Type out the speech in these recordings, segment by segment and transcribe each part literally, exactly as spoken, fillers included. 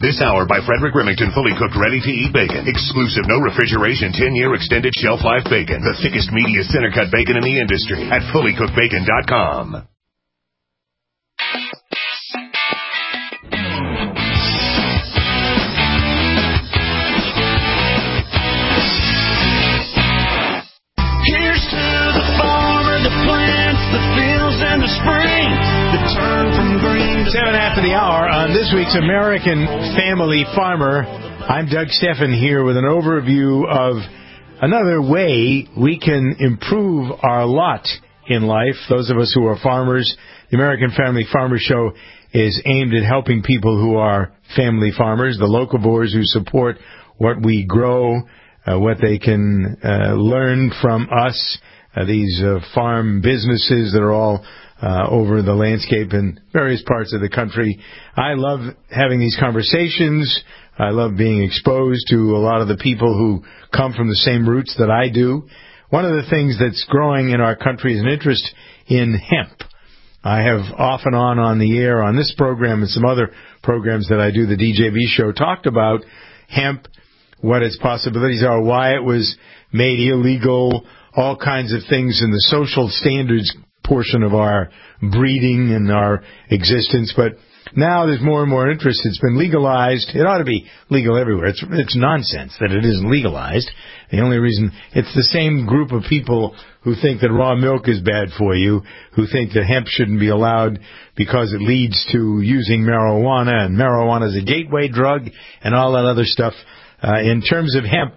This hour by Frederick Remington, fully cooked, ready-to-eat bacon. Exclusive, no refrigeration, ten-year extended shelf life bacon. The thickest, meatiest center-cut bacon in the industry at fully cooked bacon dot com. Here's to the farmer, the plants, the fields, and the spring that turn from green to Seven after the hour on this week's American Family Farmer. I'm Doug Steffen here with an overview of another way we can improve our lot in life. Those of us who are farmers, the American Family Farmer Show is aimed at helping people who are family farmers, the locavores who support what we grow, uh, what they can uh, learn from us, uh, these uh, farm businesses that are all Uh, over the landscape in various parts of the country. I love having these conversations. I love being exposed to a lot of the people who come from the same roots that I do. One of the things that's growing in our country is an interest in hemp. I have off and on on the air on this program and some other programs that I do, the D J V show, talked about hemp, what its possibilities are, why it was made illegal, all kinds of things in the social standards portion of our breeding and our existence. But now there's more and more interest. It's been legalized. It ought to be legal everywhere. It's, it's nonsense that it isn't legalized. The only reason, it's the same group of people who think that raw milk is bad for you, who think that hemp shouldn't be allowed because it leads to using marijuana, and marijuana is a gateway drug, and all that other stuff. Uh, in terms of hemp,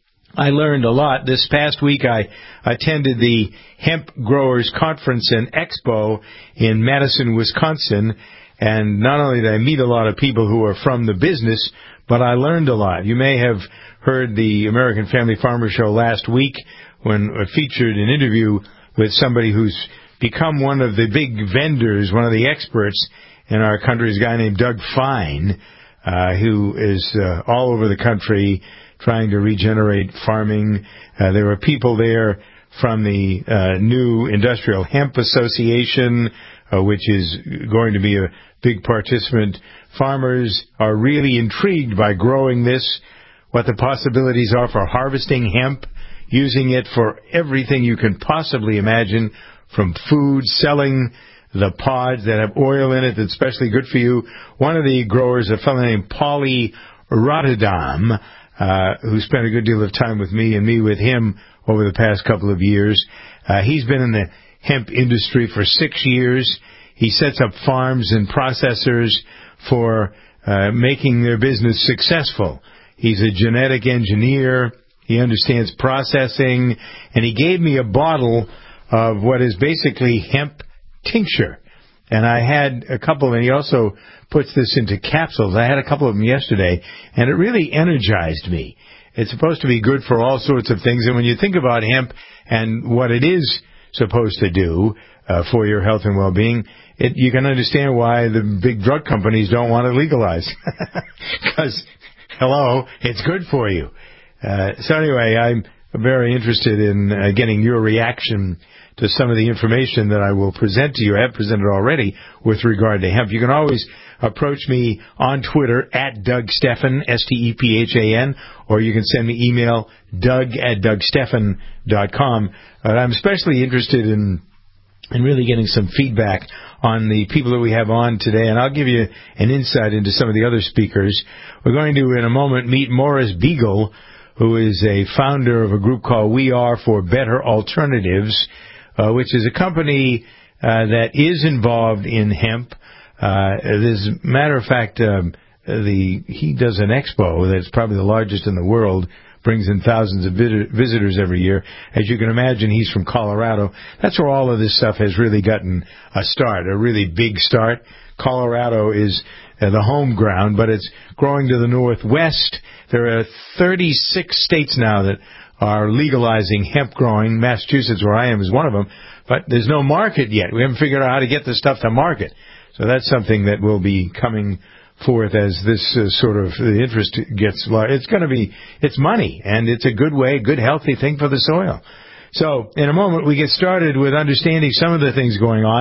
I learned a lot. This past week I attended the Hemp Growers Conference and Expo in Madison, Wisconsin, and not only did I meet a lot of people who are from the business, but I learned a lot. You may have heard the American Family Farmer Show last week when I featured an interview with somebody who's become one of the big vendors, one of the experts in our country, is a guy named Doug Fine, uh, who is uh, all over the country trying to regenerate farming. Uh, there were people there from the uh, new Industrial Hemp Association, uh, which is going to be a big participant. Farmers are really intrigued by growing this, what the possibilities are for harvesting hemp, using it for everything you can possibly imagine, from food, selling the pods that have oil in it that's especially good for you. One of the growers, a fellow named Paulie Rotterdam, Uh, who spent a good deal of time with me and me with him over the past couple of years. Uh, he's been in the hemp industry for six years. He sets up farms and processors for uh, making their business successful. He's a genetic engineer. He understands processing. And he gave me a bottle of what is basically hemp tincture. And I had a couple, and he also puts this into capsules. I had a couple of them yesterday, and it really energized me. It's supposed to be good for all sorts of things, and when you think about hemp and what it is supposed to do uh, for your health and well-being, it, you can understand why the big drug companies don't want it legalized. Because, hello, it's good for you. Uh, so anyway, I'm very interested in uh, getting your reaction to some of the information that I will present to you. I have presented already with regard to hemp. You can always approach me on Twitter at Doug Steffen, S T E P H A N, or you can send me email, doug at doug steffen dot com. Uh, I'm especially interested in in really getting some feedback on the people that we have on today, and I'll give you an insight into some of the other speakers. We're going to, in a moment, meet Morris Beagle, who is a founder of a group called We Are for Better Alternatives, Uh, which is a company uh, that is involved in hemp. Uh, as a matter of fact, um, the he does an expo that's probably the largest in the world, brings in thousands of vid- visitors every year. As you can imagine, he's from Colorado. That's where all of this stuff has really gotten a start, a really big start. Colorado is uh, the home ground, but it's growing to the northwest. There are thirty-six states now that are legalizing hemp growing. Massachusetts, where I am, is one of them. But there's no market yet. We haven't figured out how to get this stuff to market. So that's something that will be coming forth as this uh, sort of the interest gets large. It's going to be, it's money, and it's a good way, good, healthy thing for the soil. So in a moment, we get started with understanding some of the things going on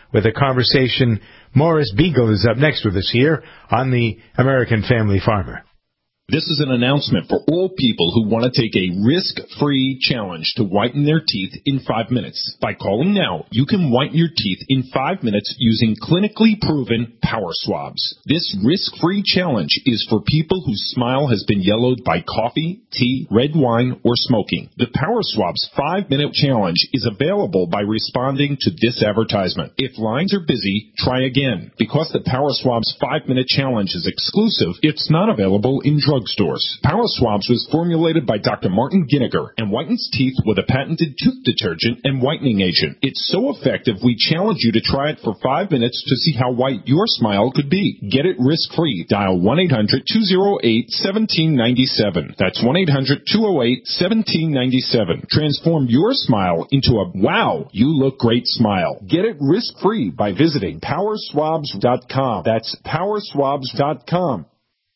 with a conversation. Morris Beagle is up next with us here on the American Family Farmer. This is an announcement for all people who want to take a risk-free challenge to whiten their teeth in five minutes. By calling now, you can whiten your teeth in five minutes using clinically proven Power Swabs. This risk-free challenge is for people whose smile has been yellowed by coffee, tea, red wine, or smoking. The Power Swabs five-minute challenge is available by responding to this advertisement. If lines are busy, try again. Because the Power Swabs five-minute challenge is exclusive, it's not available in drug drugstores. Power Swabs was formulated by Doctor Martin Ginniger and whitens teeth with a patented tooth detergent and whitening agent. It's so effective, we challenge you to try it for five minutes to see how white your smile could be. Get it risk-free. Dial one eight hundred two oh eight one seven nine seven. That's one eight hundred two oh eight one seven nine seven. Transform your smile into a wow, you look great smile. Get it risk-free by visiting power swabs dot com. That's power swabs dot com.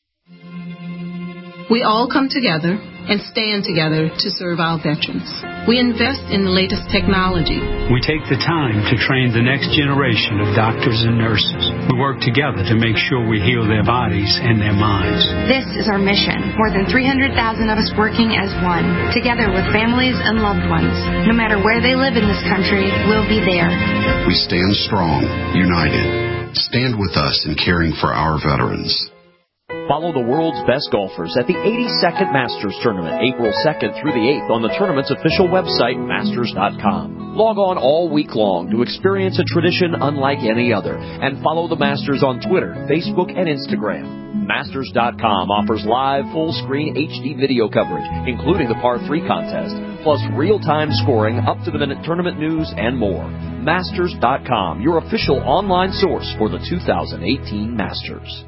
We all come together and stand together to serve our veterans. We invest in the latest technology. We take the time to train the next generation of doctors and nurses. We work together to make sure we heal their bodies and their minds. This is our mission. More than three hundred thousand of us working as one, together with families and loved ones. No matter where they live in this country, we'll be there. We stand strong, united. Stand with us in caring for our veterans. Follow the world's best golfers at the eighty-second Masters Tournament, April second through the eighth on the tournament's official website, masters dot com. Log on all week long to experience a tradition unlike any other, and follow the Masters on Twitter, Facebook, and Instagram. Masters dot com offers live, full-screen H D video coverage, including the par three contest, plus real-time scoring, up-to-the-minute tournament news, and more. Masters dot com, your official online source for the two thousand eighteen Masters.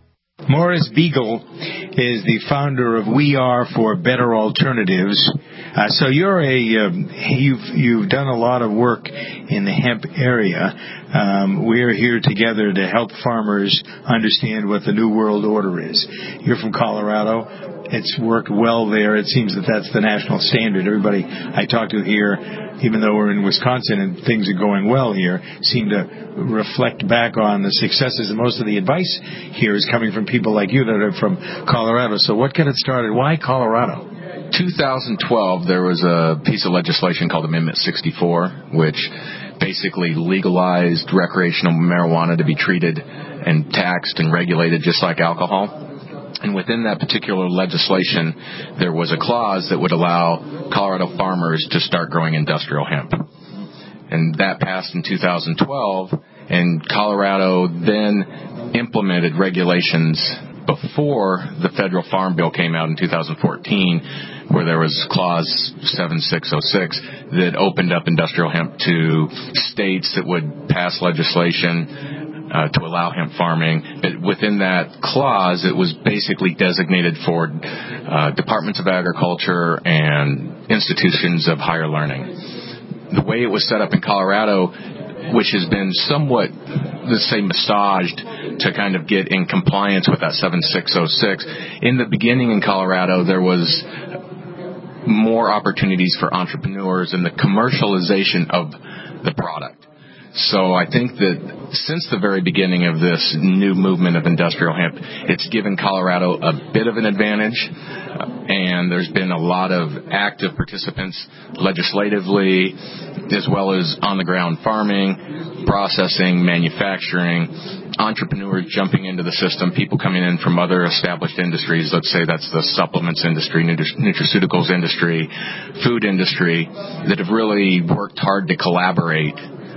Morris Beagle is the founder of We Are for Better Alternatives. Uh, so you're a um, you've you've done a lot of work in the hemp area. Um, we're here together to help farmers understand what the New World Order is. You're from Colorado. It's worked well there. It seems that that's the national standard. Everybody I talk to here, even though we're in Wisconsin and things are going well here, seem to reflect back on the successes. And most of the advice here is coming from people like you that are from Colorado. So what got it started? Why Colorado? two thousand twelve, there was a piece of legislation called Amendment sixty-four, which basically legalized recreational marijuana to be treated and taxed and regulated just like alcohol. And within that particular legislation, there was a clause that would allow Colorado farmers to start growing industrial hemp. And that passed in two thousand twelve, and Colorado then implemented regulations before the federal farm bill came out in two thousand fourteen, where there was clause seventy-six oh six that opened up industrial hemp to states that would pass legislation Uh, to allow hemp farming. But within that clause, it was basically designated for uh, departments of agriculture and institutions of higher learning. The way it was set up in Colorado, which has been somewhat, let's say, massaged to kind of get in compliance with that seventy-six oh six, in the beginning in Colorado, there was more opportunities for entrepreneurs and the commercialization of the product. So I think that since the very beginning of this new movement of industrial hemp, it's given Colorado a bit of an advantage, and there's been a lot of active participants legislatively, as well as on-the-ground farming, processing, manufacturing, entrepreneurs jumping into the system, people coming in from other established industries. Let's say that's the supplements industry, nutraceuticals industry, food industry, that have really worked hard to collaborate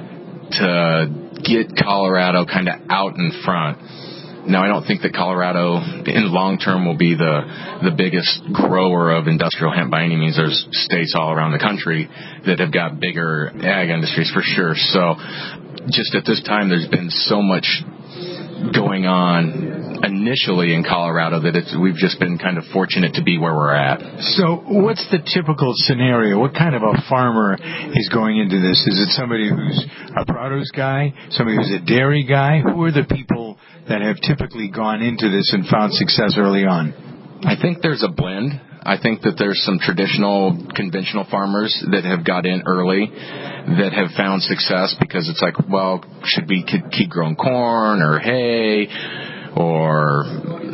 to get Colorado kind of out in front. Now, I don't think that Colorado in long term will be the the biggest grower of industrial hemp by any means. There's states all around the country that have got bigger ag industries for sure. So just at this time, there's been so much going on initially in Colorado that it's, we've just been kind of fortunate to be where we're at. So what's the typical scenario? What kind of a farmer is going into this? Is it somebody who's a produce guy, somebody who's a dairy guy? Who are the people that have typically gone into this and found success early on? I think there's a blend. I think that there's some traditional, conventional farmers that have got in early that have found success because it's like, well, should we keep growing corn or hay or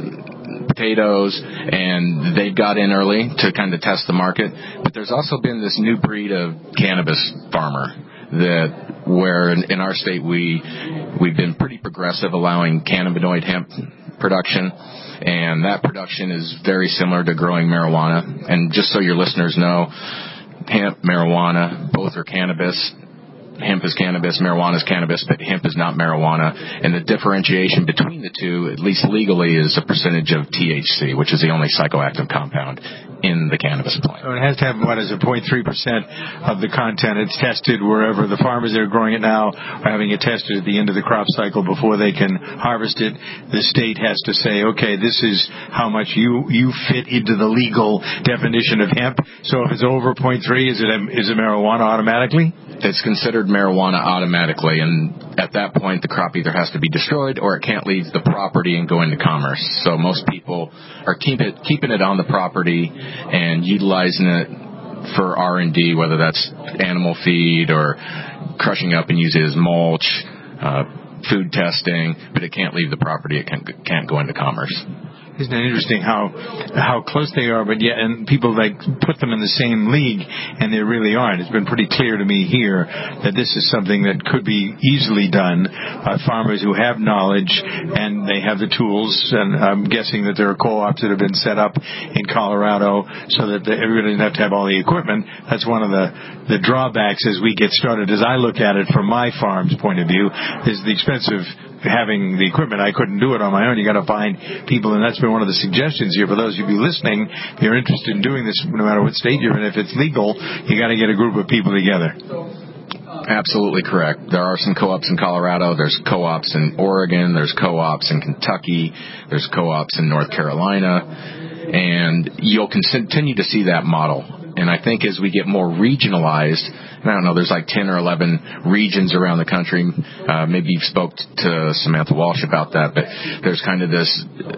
potatoes? And they got in early to kind of test the market. But there's also been this new breed of cannabis farmer that where in, in our state we, we've been pretty progressive allowing cannabinoid hemp production. And that production is very similar to growing marijuana. And just so your listeners know, hemp, marijuana, both are cannabis. Hemp is cannabis, marijuana is cannabis, but hemp is not marijuana. And the differentiation between the two, at least legally, is a percentage of T H C, which is the only psychoactive compound in the cannabis plant. So it has to have, what is it, zero point three percent of the content. It's tested wherever the farmers that are growing it now are having it tested at the end of the crop cycle before they can harvest it. The state has to say, okay, this is how much you, you fit into the legal definition of hemp. So if it's over zero point three, is it, is it marijuana automatically? It's considered marijuana automatically, and at that point the crop either has to be destroyed or it can't leave the property and go into commerce. So most people are keep it, keeping it on the property and utilizing it for R and D, whether that's animal feed or crushing up and use it as mulch, uh, food testing, but it can't leave the property. It can't, can't go into commerce. Isn't it interesting how how close they are, but yet, and people like put them in the same league, and they really aren't. It's been pretty clear to me here that this is something that could be easily done by farmers who have knowledge and they have the tools. And I'm guessing that there are co-ops that have been set up in Colorado so that the, everybody doesn't have to have all the equipment. That's one of the the drawbacks as we get started. As I look at it from my farm's point of view, is the expensive having the equipment. I couldn't do it on my own. You got to find people, and that's been one of the suggestions here for those of you listening. If you're interested in doing this, no matter what state you're in, if it's legal, you got to get a group of people together. Absolutely correct. There are some co-ops in Colorado. There's co-ops in Oregon. There's co-ops in Kentucky. There's co-ops in North Carolina. And you'll continue to see that model. And I think as we get more regionalized, I don't know, there's like ten or eleven regions around the country. Uh, maybe you've spoke to Samantha Walsh about that, but there's kind of this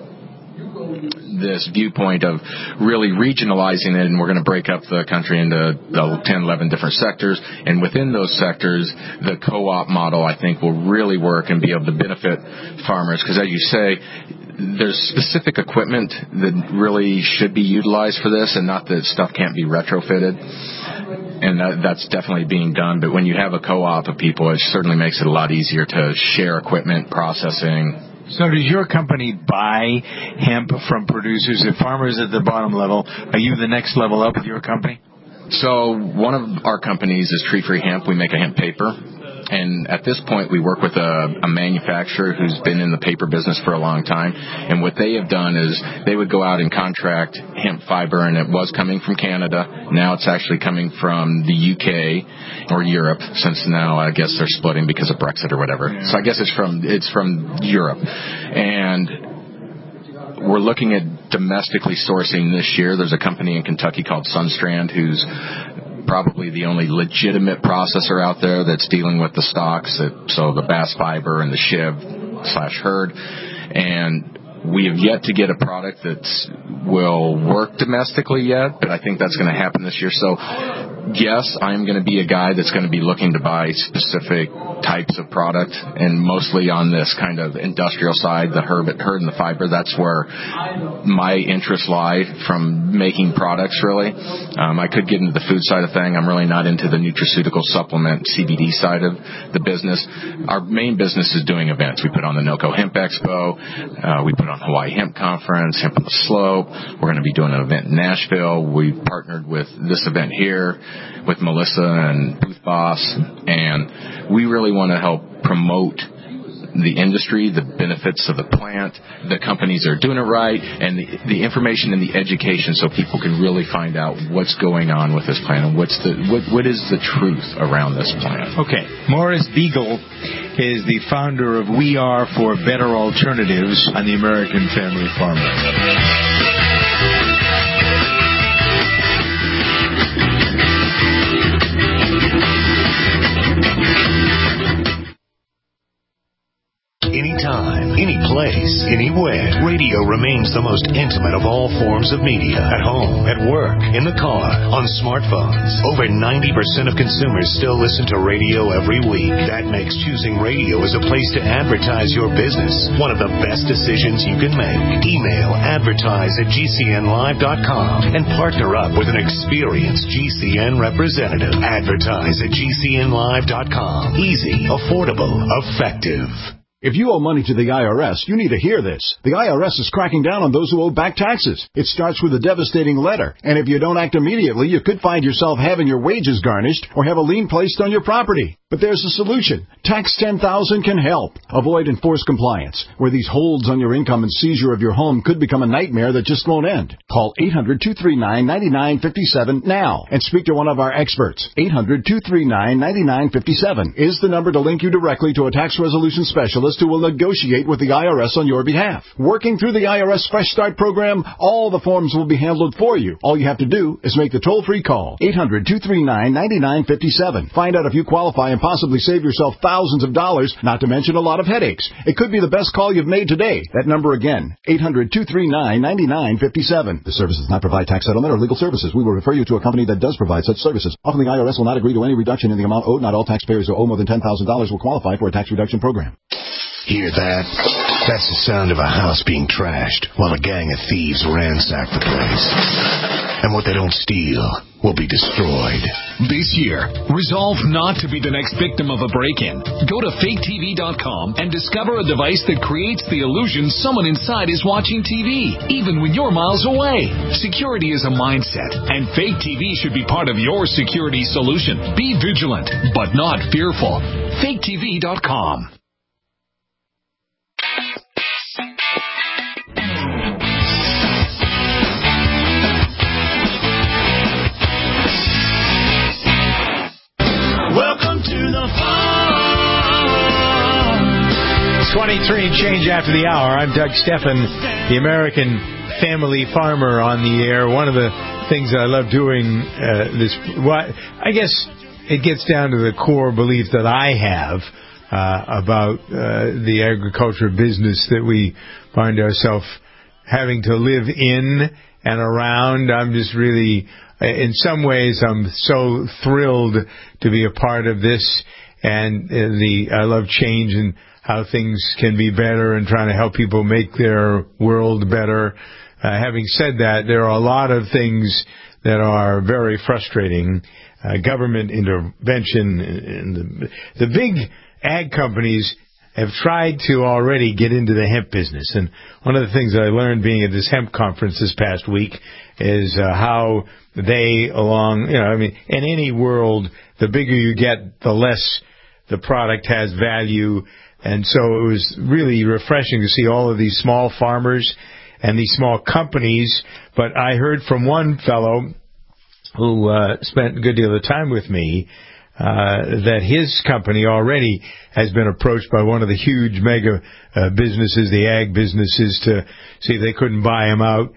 this viewpoint of really regionalizing it, and we're going to break up the country into ten, eleven different sectors. And within those sectors, the co-op model, I think, will really work and be able to benefit farmers. Because as you say, there's specific equipment that really should be utilized for this, and not that stuff can't be retrofitted. And that, that's definitely being done. But when you have a co-op of people, it certainly makes it a lot easier to share equipment, processing. So does your company buy hemp from producers? If farmers at the bottom level, are you the next level up with your company? So one of our companies is Tree Free Hemp. We make a hemp paper. And at this point, we work with a, a manufacturer who's been in the paper business for a long time. And what they have done is they would go out and contract hemp fiber, and it was coming from Canada. Now it's actually coming from the U K or Europe, since now I guess they're splitting because of Brexit or whatever. Yeah. So I guess it's from it's from Europe. And we're looking at domestically sourcing this year. There's a company in Kentucky called Sunstrand who's probably the only legitimate processor out there that's dealing with the stalks, so the bass fiber and the shiv slash herd. And we have yet to get a product that will work domestically yet, but I think that's going to happen this year. So, yes, I'm going to be a guy that's going to be looking to buy specific types of product, and mostly on this kind of industrial side, the herd, herd and the fiber. That's where my interests lie from making products, really. Um, I could get into the food side of thing. I'm really not into the nutraceutical supplement C B D side of the business. Our main business is doing events. We put on the NOCO Hemp Expo. Uh, we put on Hawaii Hemp Conference, Hemp on the Slope. We're going to be doing an event in Nashville. We partnered with this event here with Melissa and Booth Boss, and we really want to help promote the industry, the benefits of the plant, the companies that are doing it right, and the, the information and the education so people can really find out what's going on with this plant and what's the what, what is the truth around this plant. Okay. Morris Beagle is the founder of We Are for Better Alternatives on the American Family Farmer. anytime, any place, anywhere. Radio remains the most intimate of all forms of media. At home, at work, in the car, on smartphones. Over ninety percent of consumers still listen to radio every week. That makes choosing radio as a place to advertise your business one of the best decisions you can make. Email advertise at G C N live dot com and partner up with an experienced G C N representative. Advertise at G C N live dot com. Easy, affordable, effective. If you owe money to the I R S, you need to hear this. The I R S is cracking down on those who owe back taxes. It starts with a devastating letter, and if you don't act immediately, you could find yourself having your wages garnished or have a lien placed on your property. But there's a solution. Tax ten thousand can help. Avoid enforced compliance, where these holds on your income and seizure of your home could become a nightmare that just won't end. Call eight hundred, two three nine, nine nine five seven now and speak to one of our experts. eight hundred, two three nine, nine nine five seven is the number to link you directly to a tax resolution specialist who will negotiate with the I R S on your behalf. Working through the I R S Fresh Start program, all the forms will be handled for you. All you have to do is make the toll-free call. eight hundred, two three nine, nine nine five seven. Find out if you qualify and possibly save yourself thousands of dollars, not to mention a lot of headaches. It could be the best call you've made today. That number again, eight hundred, two three nine, nine nine five seven. The service does not provide tax settlement or legal services. We will refer you to a company that does provide such services. Often the I R S will not agree to any reduction in the amount owed. Not all taxpayers who owe more than ten thousand dollars will qualify for a tax reduction program. Hear that? That's the sound of a house being trashed while a gang of thieves ransack the place. And what they don't steal will be destroyed. This year, resolve not to be the next victim of a break-in. Go to fake T V dot com and discover a device that creates the illusion someone inside is watching T V, even when you're miles away. Security is a mindset, and Fake T V should be part of your security solution. Be vigilant, but not fearful. fake T V dot com. Welcome to the farm. twenty-three and change after the hour. I'm Doug Stephan, the American family farmer on the air. One of the things I love doing uh, this, well, I guess it gets down to the core belief that I have uh, about uh, the agriculture business that we find ourselves having to live in and around. I'm just really... In some ways, I'm so thrilled to be a part of this, and the I love change and how things can be better and trying to help people make their world better. Uh, having said that, there are a lot of things that are very frustrating. Uh, government intervention, and the, the big ag companies have tried to already get into the hemp business. And one of the things that I learned being at this hemp conference this past week is uh, how they, along, you know, I mean, in any world, the bigger you get, the less the product has value. And so it was really refreshing to see all of these small farmers and these small companies. But I heard from one fellow who uh, spent a good deal of time with me Uh, that his company already has been approached by one of the huge mega uh, businesses, the ag businesses, to see if they couldn't buy him out.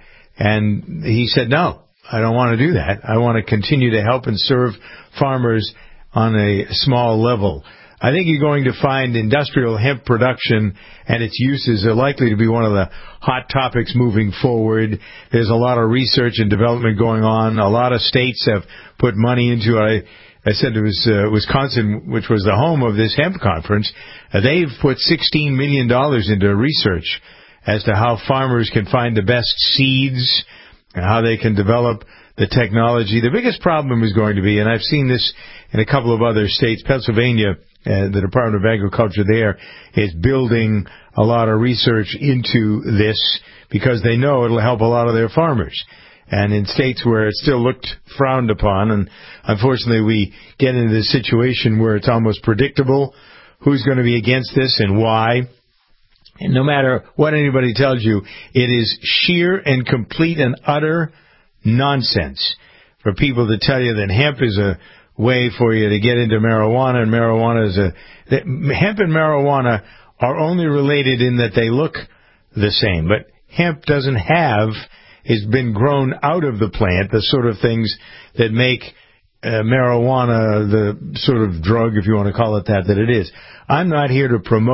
And he said, no, I don't want to do that. I want to continue to help and serve farmers on a small level. I think you're going to find industrial hemp production and its uses are likely to be one of the hot topics moving forward. There's a lot of research and development going on. A lot of states have put money into it. I said it was uh, Wisconsin, which was the home of this hemp conference. Uh, they've put sixteen million dollars into research as to how farmers can find the best seeds and how they can develop the technology. The biggest problem is going to be, and I've seen this in a couple of other states, Pennsylvania, uh, the Department of Agriculture there is building a lot of research into this because they know it'll help a lot of their farmers. And in states where it's still looked frowned upon, and unfortunately we get into this situation where it's almost predictable who's going to be against this and why. And no matter what anybody tells you, it is sheer and complete and utter nonsense for people to tell you that hemp is a way for you to get into marijuana, and marijuana is a... That hemp and marijuana are only related in that they look the same, but hemp doesn't have... has been grown out of the plant, the sort of things that make uh, marijuana the sort of drug, if you want to call it that, that it is. I'm not here to promote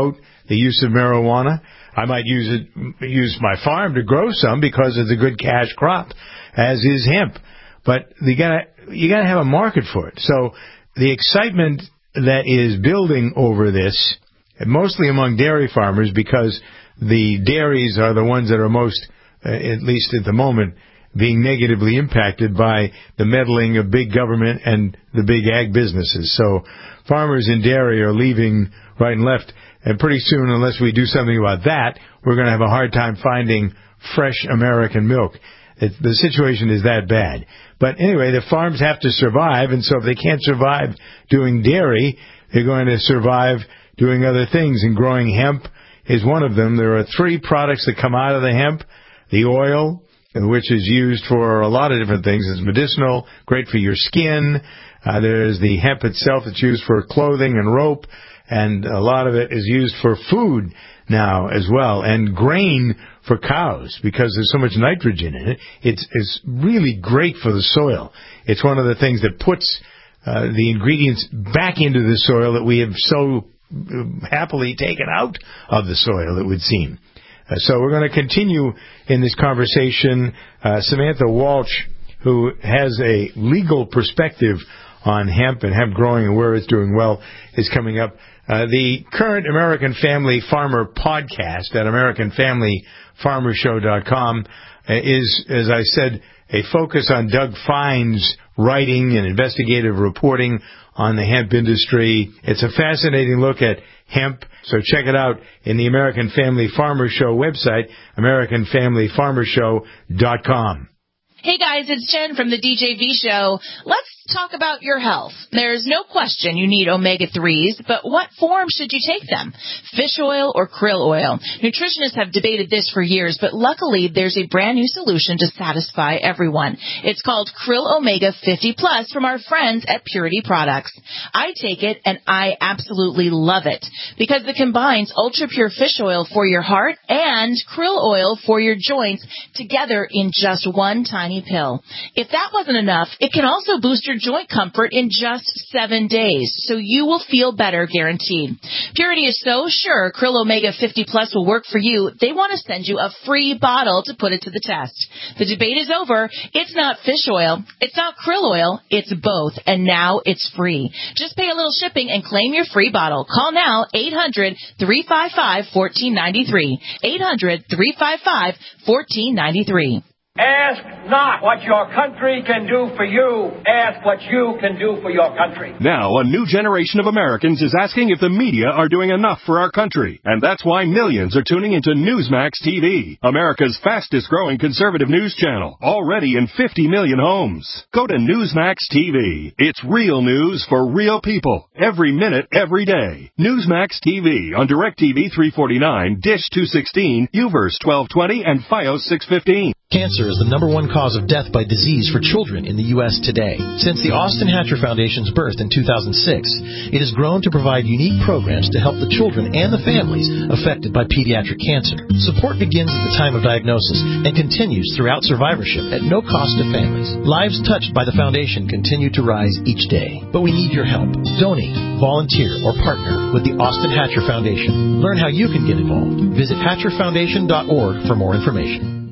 the use of marijuana. I might use it, use my farm to grow some because it's a good cash crop, as is hemp. But you gotta, you gotta have a market for it. So the excitement that is building over this, mostly among dairy farmers, because the dairies are the ones that are most, uh, at least at the moment, being negatively impacted by the meddling of big government and the big ag businesses. So farmers in dairy are leaving right and left. And pretty soon, unless we do something about that, we're going to have a hard time finding fresh American milk. It, the situation is that bad. But anyway, the farms have to survive, and so if they can't survive doing dairy, they're going to survive doing other things, and growing hemp is one of them. There are three products that come out of the hemp. The oil, which is used for a lot of different things. It's medicinal, great for your skin. Uh, there's the hemp itself that's used for clothing and rope, and a lot of it is used for food now as well, and grain for cows, because there's so much nitrogen in it. It's, it's really great for the soil. It's one of the things that puts uh, the ingredients back into the soil that we have so happily taken out of the soil, it would seem. Uh, so we're going to continue in this conversation. Uh, Samantha Walsh, who has a legal perspective on hemp and hemp growing and where it's doing well, is coming up. Uh, the current American Family Farmer podcast at American Family Farmer Show dot com uh, is, as I said, a focus on Doug Fine's writing and investigative reporting on the hemp industry. It's a fascinating look at hemp, so check it out in the American Family Farmer Show website, American Family Farmer Show dot com. Hey guys, it's Jen from the D J V Show. Let's talk about your health. There's no question you need omega threes, but what form should you take them? Fish oil or krill oil? Nutritionists have debated this for years, but luckily there's a brand new solution to satisfy everyone. It's called Krill Omega fifty plus from our friends at Purity Products. I take it and I absolutely love it because it combines ultra pure fish oil for your heart and krill oil for your joints together in just one tiny pill. If that wasn't enough, it can also boost your joint comfort in just seven days, so you will feel better guaranteed. Purity is so sure Krill Omega fifty plus will work for you, they want to send you a free bottle to put it to the test. The debate is over. It's not fish oil, it's not krill oil, it's both, and now it's free. Just pay a little shipping and claim your free bottle. Call now, eight hundred, three five five, one four nine three, eight hundred, three five five, one four nine three. Ask not what your country can do for you. Ask what you can do for your country. Now, a new generation of Americans is asking if the media are doing enough for our country. And that's why millions are tuning into Newsmax T V, America's fastest growing conservative news channel, already in fifty million homes. Go to Newsmax T V. It's real news for real people. Every minute, every day. Newsmax T V on DirecTV three forty-nine, Dish two sixteen, UVerse twelve twenty, and Fios six fifteen. Cancer is the number one cause of death by disease for children in the U S today. Since the Austin Hatcher Foundation's birth in two thousand six, it has grown to provide unique programs to help the children and the families affected by pediatric cancer. Support begins at the time of diagnosis and continues throughout survivorship at no cost to families. Lives touched by the foundation continue to rise each day, but we need your help. Donate, volunteer, or partner with the Austin Hatcher Foundation. Learn how you can get involved. Visit Hatcher Foundation dot org for more information.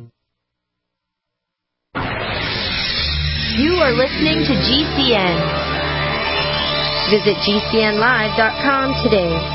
You are listening to G C N. Visit G C N live dot com today.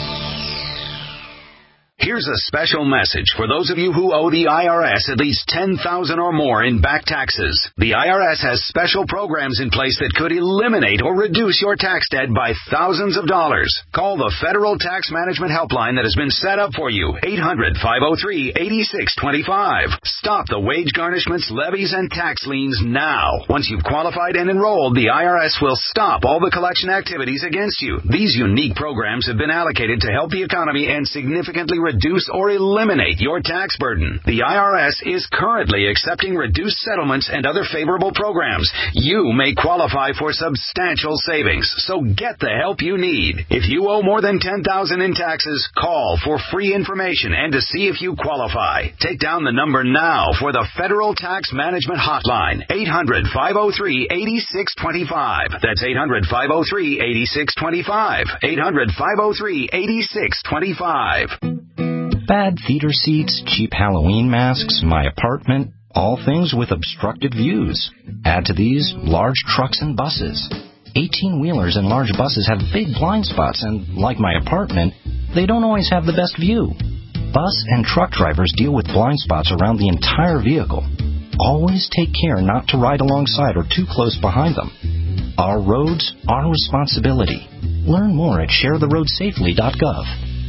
Here's a special message for those of you who owe the I R S at least ten thousand dollars or more in back taxes. The I R S has special programs in place that could eliminate or reduce your tax debt by thousands of dollars. Call the Federal Tax Management Helpline that has been set up for you, eight hundred, five oh three, eight six two five. Stop the wage garnishments, levies, and tax liens now. Once you've qualified and enrolled, the I R S will stop all the collection activities against you. These unique programs have been allocated to help the economy and significantly reduce or eliminate your tax burden. The I R S is currently accepting reduced settlements and other favorable programs. You may qualify for substantial savings, so get the help you need. If you owe more than ten thousand dollars in taxes, call for free information and to see if you qualify. Take down the number now for the Federal Tax Management Hotline, eight hundred, five oh three, eight six two five. That's eight hundred, five oh three, eight six two five. eight hundred, five oh three, eight six two five. Bad theater seats, cheap Halloween masks, my apartment, all things with obstructed views. Add to these large trucks and buses. eighteen-wheelers and large buses have big blind spots, and like my apartment, they don't always have the best view. Bus and truck drivers deal with blind spots around the entire vehicle. Always take care not to ride alongside or too close behind them. Our roads, our responsibility. Learn more at share the road safely dot gov.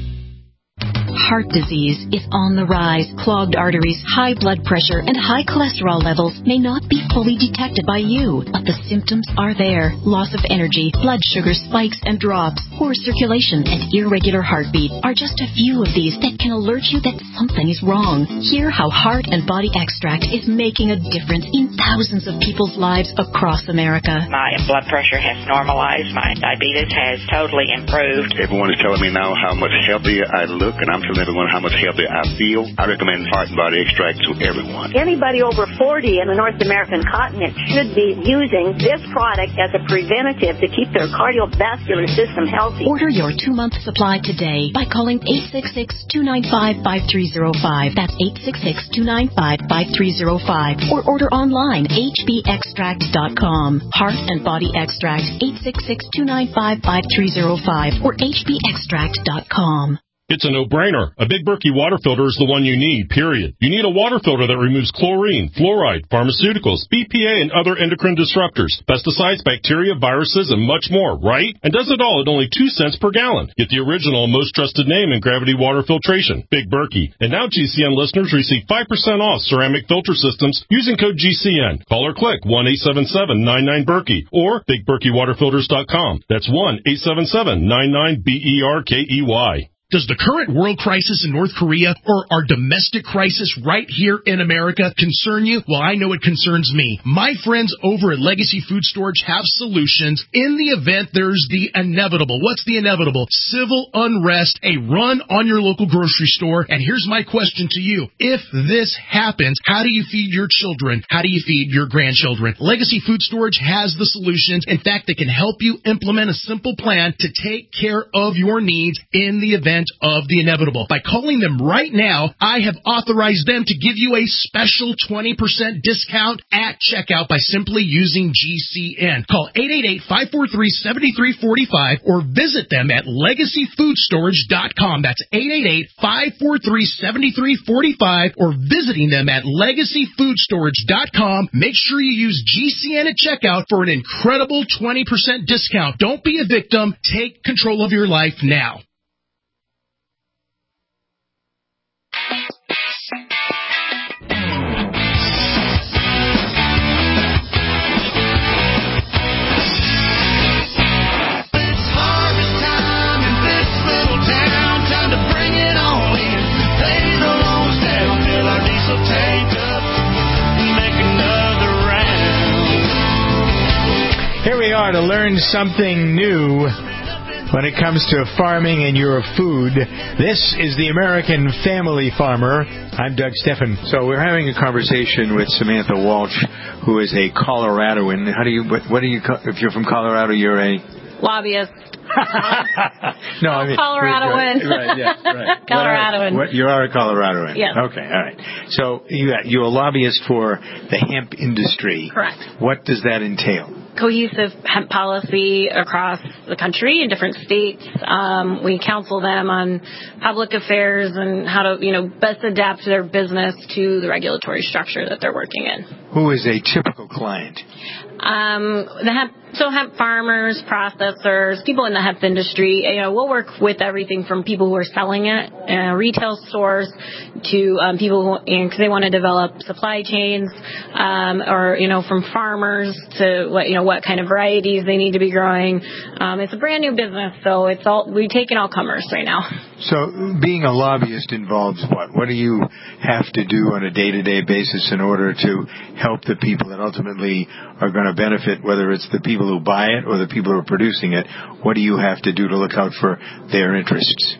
Heart disease is on the rise. Clogged arteries, high blood pressure, and high cholesterol levels may not be fully detected by you, but the symptoms are there. Loss of energy, blood sugar spikes and drops, poor circulation, and irregular heartbeat are just a few of these that can alert you that something is wrong. Hear how Heart and Body Extract is making a difference in thousands of people's lives across America. My blood pressure has normalized. My diabetes has totally improved. Everyone is telling me now how much healthier I look, and I'm telling everyone how much healthier I feel. I recommend Heart and Body Extract to everyone. Anybody over forty in the North American continent should be using this product as a preventative to keep their cardiovascular system healthy. Order your two-month supply today by calling eight six six, two nine five, five three zero five. That's eight six six, two nine five, five three zero five. Or order online, h b extract dot com. Heart and Body Extract, eight six six, two nine five, five three zero five or h b extract dot com. It's a no-brainer. A Big Berkey water filter is the one you need, period. You need a water filter that removes chlorine, fluoride, pharmaceuticals, B P A, and other endocrine disruptors, pesticides, bacteria, viruses, and much more, right? And does it all at only two cents per gallon. Get the original and most trusted name in gravity water filtration, Big Berkey. And now G C N listeners receive five percent off ceramic filter systems using code G C N. Call or click one eight seven seven, nine nine, Berkey or big berkey water filters dot com. That's one eight seven seven, nine nine, B E R K E Y. Does the current world crisis in North Korea or our domestic crisis right here in America concern you? Well, I know it concerns me. My friends over at Legacy Food Storage have solutions in the event there's the inevitable. What's the inevitable? Civil unrest, a run on your local grocery store. And here's my question to you. If this happens, how do you feed your children? How do you feed your grandchildren? Legacy Food Storage has the solutions. In fact, they can help you implement a simple plan to take care of your needs in the event of the inevitable. By calling them right now, I have authorized them to give you a special twenty percent discount at checkout by simply using G C N. Call eight eight eight, five four three, seven three four five or visit them at legacy food storage dot com. That's eight eight eight, five four three, seven three four five or visiting them at legacy food storage dot com. Make sure you use G C N at checkout for an incredible twenty percent discount. Don't be a victim. Take control of your life now. Here we are to learn something new when it comes to farming and your food. This is the American Family Farmer. I'm Doug Steffen. So we're having a conversation with Samantha Walsh, who is a Coloradoan. How do you, what, what do you, if you're from Colorado, you're a... Lobbyist. no, I mean... Coloradoan. Right, right, yeah, right. Coloradoan. What, you are a Coloradoan. Yes. Okay, all right. So you, you're a lobbyist for the hemp industry. Correct. What does that entail? Cohesive hemp policy across the country in different states. Um, we counsel them on public affairs and how to, you know, best adapt their business to the regulatory structure that they're working in. Who is a typical client? Um, the hemp, so hemp farmers, processors, people in the hemp industry. You know, we'll work with everything from people who are selling it, uh, retail stores, to um, people who, you know, 'cause they want to develop supply chains, um, or you know, from farmers to what you know. know, what kind of varieties they need to be growing. Um, it's a brand new business, so it's all we take in all comers right now. So being a lobbyist involves what? What do you have to do on a day-to-day basis in order to help the people that ultimately are going to benefit, whether it's the people who buy it or the people who are producing it? What do you have to do to look out for their interests?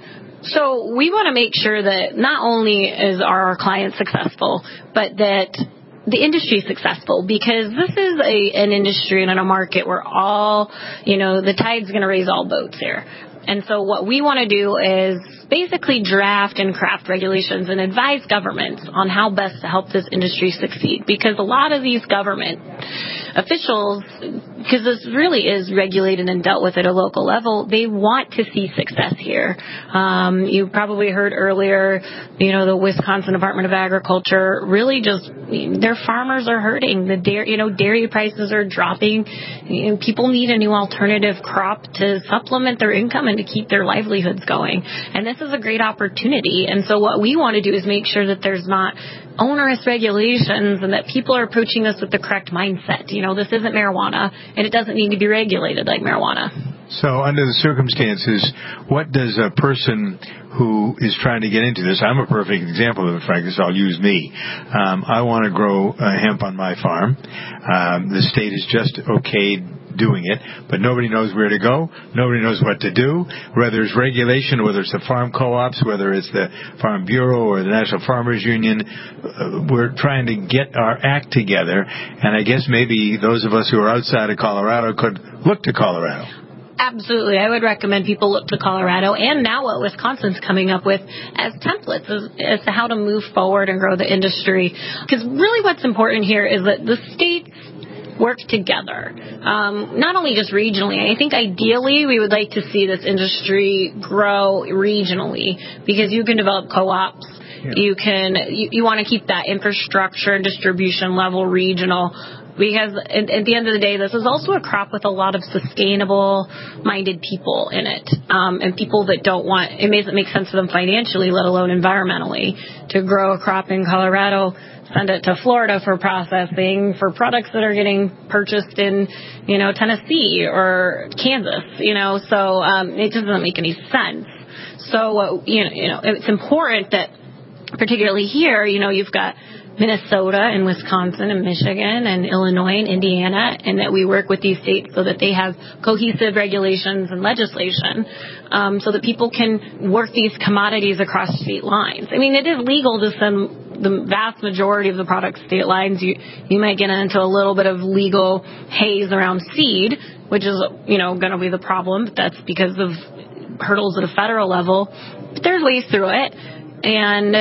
So we want to make sure that not only is our clients successful, but that the industry is successful, because this is a an industry and in a market where all, you know, the tide's going to raise all boats here. And so what we want to do is basically draft and craft regulations and advise governments on how best to help this industry succeed. Because a lot of these government officials, because this really is regulated and dealt with at a local level, they want to see success here. Um, you probably heard earlier, you know, the Wisconsin Department of Agriculture really just, their farmers are hurting. The dairy, you know, dairy prices are dropping. You know, people need a new alternative crop to supplement their income and to keep their livelihoods going. And this is a great opportunity. And so what we want to do is make sure that there's not onerous regulations and that people are approaching this with the correct mindset. You know, this isn't marijuana, and it doesn't need to be regulated like marijuana. So under the circumstances, what does a person who is trying to get into this, I'm a perfect example of it, frankly, so I'll use me. Um, I want to grow uh, hemp on my farm. Um, the state is just okayed doing it, but nobody knows where to go. Nobody knows what to do, whether it's regulation, whether it's the farm co-ops, whether it's the Farm Bureau or the National Farmers Union. Uh, we're trying to get our act together, and I guess maybe those of us who are outside of Colorado could look to Colorado. Absolutely. I would recommend people look to Colorado and now what Wisconsin's coming up with as templates as, as to how to move forward and grow the industry. Because really what's important here is that the states work together, um, not only just regionally. I think ideally we would like to see this industry grow regionally, because you can develop co-ops. Yeah. You can you, you want to keep that infrastructure and distribution level regional, because at, at the end of the day, this is also a crop with a lot of sustainable-minded people in it, um, and people that don't want, it doesn't make sense to them financially, let alone environmentally, to grow a crop in Colorado, send it to Florida for processing for products that are getting purchased in, you know, Tennessee or Kansas, you know, so um, it just doesn't make any sense. So, uh, you know, you know, it's important that, particularly here, you know, you've got Minnesota and Wisconsin and Michigan and Illinois and Indiana, and that we work with these states so that they have cohesive regulations and legislation, um, so that people can work these commodities across state lines. I mean, it is legal to send the vast majority of the products state lines. You you might get into a little bit of legal haze around seed, which is, you know, going to be the problem. But that's because of hurdles at a federal level. But there's ways through it, and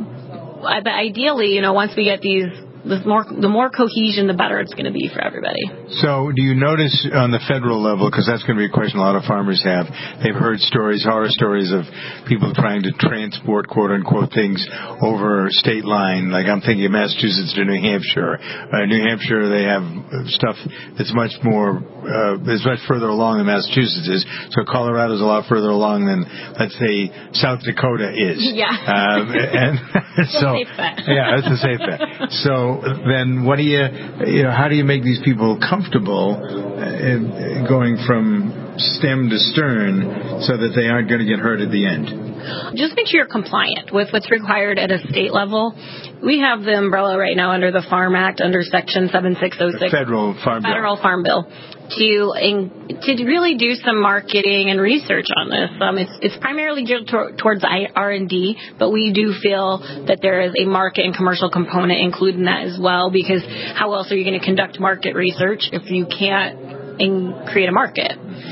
uh, but ideally, you know, once we get these, the more the more cohesion, the better it's going to be for everybody. So do you notice on the federal level, because that's going to be a question a lot of farmers have, they've heard stories, horror stories of people trying to transport, quote-unquote, things over state line. Like I'm thinking of Massachusetts to New Hampshire. Uh, New Hampshire, they have stuff that's much more, uh, is much further along than Massachusetts is. So Colorado's a lot further along than, let's say, South Dakota is. Yeah. Um, and so, safe bet. Yeah, that's a safe bet. So then what do you, you know, how do you make these people comfortable uh, going from stem to stern so that they aren't going to get hurt at the end? Just make sure you're compliant with what's required at a state level. We have the umbrella right now under the Farm Act, under Section seventy-six oh six. Federal Farm Bill. Federal Farm Bill. To in, to really do some marketing and research on this. Um, it's it's primarily geared to, towards R and D, but we do feel that there is a market and commercial component included in that as well, because how else are you going to conduct market research if you can't in, create a market?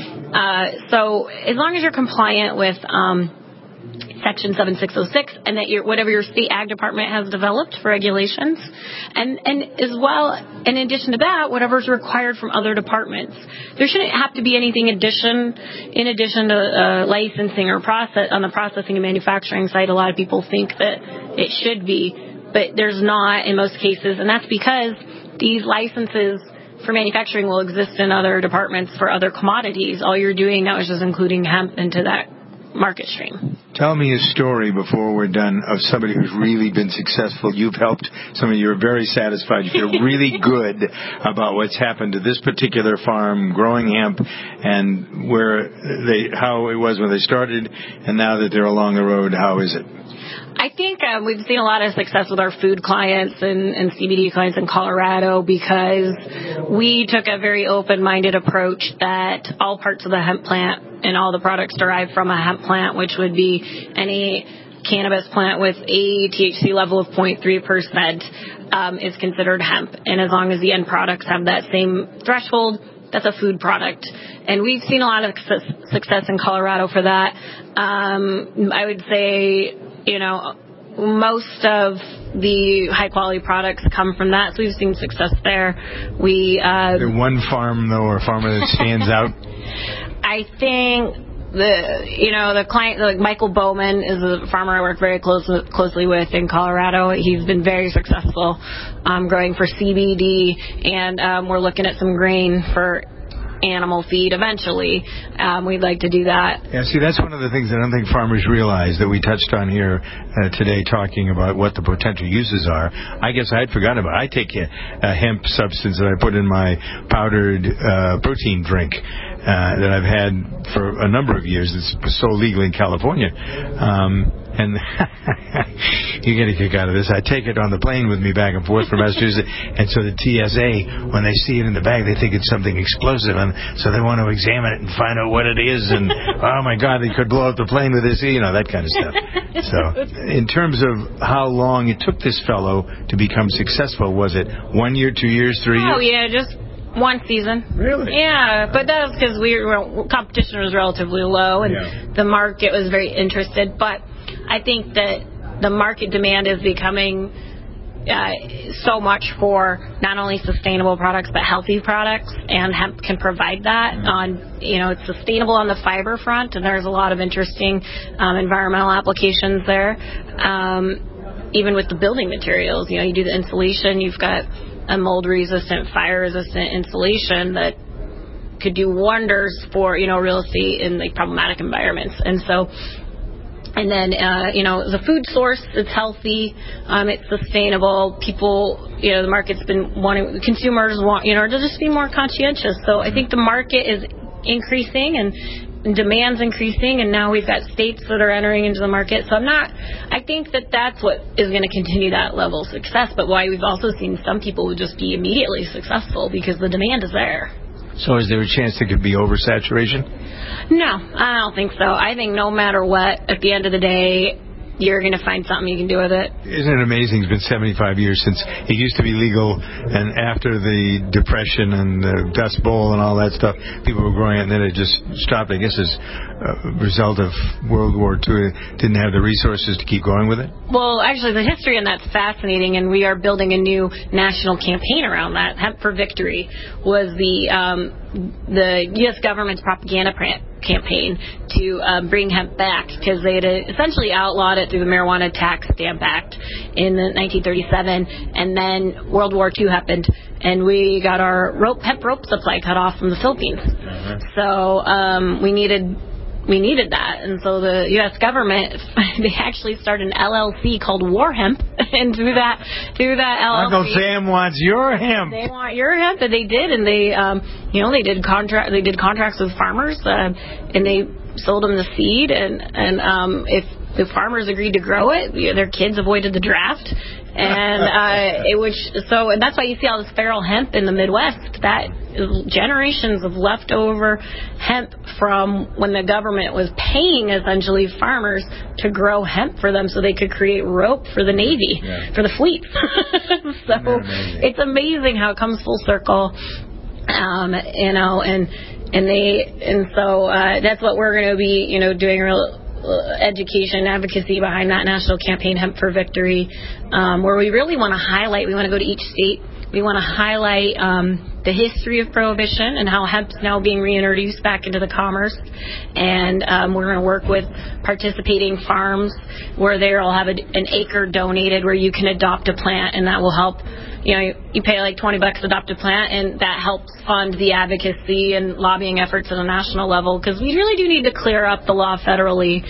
Uh, so as long as you're compliant with um, Section seventy-six oh six, and that your whatever your state ag department has developed for regulations, and and as well, in addition to that, whatever's required from other departments. There shouldn't have to be anything addition in addition to uh, licensing or process on the processing and manufacturing side. A lot of people think that it should be, but there's not in most cases, and that's because these licenses for manufacturing will exist in other departments for other commodities. All you're doing now is just including hemp into that market stream. Tell me a story before we're done of somebody who's really been successful. You've helped somebody, you're very satisfied. You feel really good about what's happened to this particular farm growing hemp and where they, how it was when they started, and now that they're along the road, how is it? I think um, we've seen a lot of success with our food clients and, and C B D clients in Colorado because we took a very open-minded approach that all parts of the hemp plant and all the products derived from a hemp plant, which would be any cannabis plant with a T H C level of zero point three percent, um, is considered hemp. And as long as the end products have that same threshold, that's a food product. And we've seen a lot of success in Colorado for that. Um, I would say, you know, most of the high-quality products come from that, so we've seen success there. We uh, Is there one farm, though, or farmer that stands out? I think the, you know, the client, like Michael Bowman is a farmer I work very close, closely with in Colorado. He's been very successful um, growing for C B D, and um, we're looking at some grain for animal feed eventually. Um, we'd like to do that. Yeah, see, that's one of the things I don't think farmers realize that we touched on here uh, today, talking about what the potential uses are. I guess I had forgotten about it. I take a, a hemp substance that I put in my powdered uh, protein drink uh, that I've had for a number of years. It's sold legally in California. Um, and you get a kick out of this. I take it on the plane with me back and forth from Massachusetts, and so the T S A, when they see it in the bag, they think it's something explosive, and so they want to examine it and find out what it is, and oh my God, they could blow up the plane with this, you know, that kind of stuff. So, in terms of how long it took this fellow to become successful, was it one year, two years, three years? Oh yeah, just one season. Really? Yeah, but that was because we were, competition was relatively low, and yeah. the market was very interested. But I think that the market demand is becoming uh, so much for not only sustainable products but healthy products, and hemp can provide that. Mm-hmm. On, you know, it's sustainable on the fiber front, and there's a lot of interesting um, environmental applications there. Um, even with the building materials, you know, you do the insulation, you've got a mold-resistant, fire-resistant insulation that could do wonders for, you know, real estate in like problematic environments. And so, and then, uh, you know, the food source, it's healthy, um, it's sustainable. People, you know, the market's been wanting, consumers want, you know, to just be more conscientious. So I think the market is increasing and, and demand's increasing, and now we've got states that are entering into the market. So I'm not, I think that that's what is going to continue that level of success, but why we've also seen some people would just be immediately successful because the demand is there. So is there a chance there could be oversaturation? No, I don't think so. I think no matter what, at the end of the day, you're going to find something you can do with it. Isn't it amazing? It's been seventy-five years since it used to be legal, and after the Depression and the Dust Bowl and all that stuff, people were growing it, and then it just stopped, I guess, as a result of World War Two. It didn't have the resources to keep going with it? Well, actually, the history on that's fascinating, and we are building a new national campaign around that. Hemp for Victory was the um, the U S government's propaganda campaign to um, bring hemp back, because they had essentially outlawed it through the Marijuana Tax Stamp Act in nineteen thirty-seven, and then World War Two happened, and we got our rope, hemp rope supply cut off from the Philippines. Uh-huh. So um, we needed we needed that, and so the U S government, they actually started an L L C called War Hemp, and through that through that L L C, Uncle Sam wants your hemp. They want your hemp, and they did, and they um, you know they did contract they did contracts with farmers, uh, and they sold them the seed, and and um, if the farmers agreed to grow it, their kids avoided the draft. And uh, it was so, and that's why you see all this feral hemp in the Midwest. That is generations of leftover hemp from when the government was paying essentially farmers to grow hemp for them so they could create rope for the Navy, yeah. for the fleet. So amazing. It's amazing how it comes full circle. Um, you know, and and they and so uh, that's what we're going to be, you know, doing real. Education, advocacy behind that national campaign, Hemp for Victory, um, where we really want to highlight, we want to go to each state, we want to highlight um, the history of prohibition and how hemp's now being reintroduced back into the commerce. And um, we're going to work with participating farms where they'll have a, an acre donated where you can adopt a plant, and that will help. You know, you pay like twenty bucks to adopt a plant, and that helps fund the advocacy and lobbying efforts at a national level, because we really do need to clear up the law federally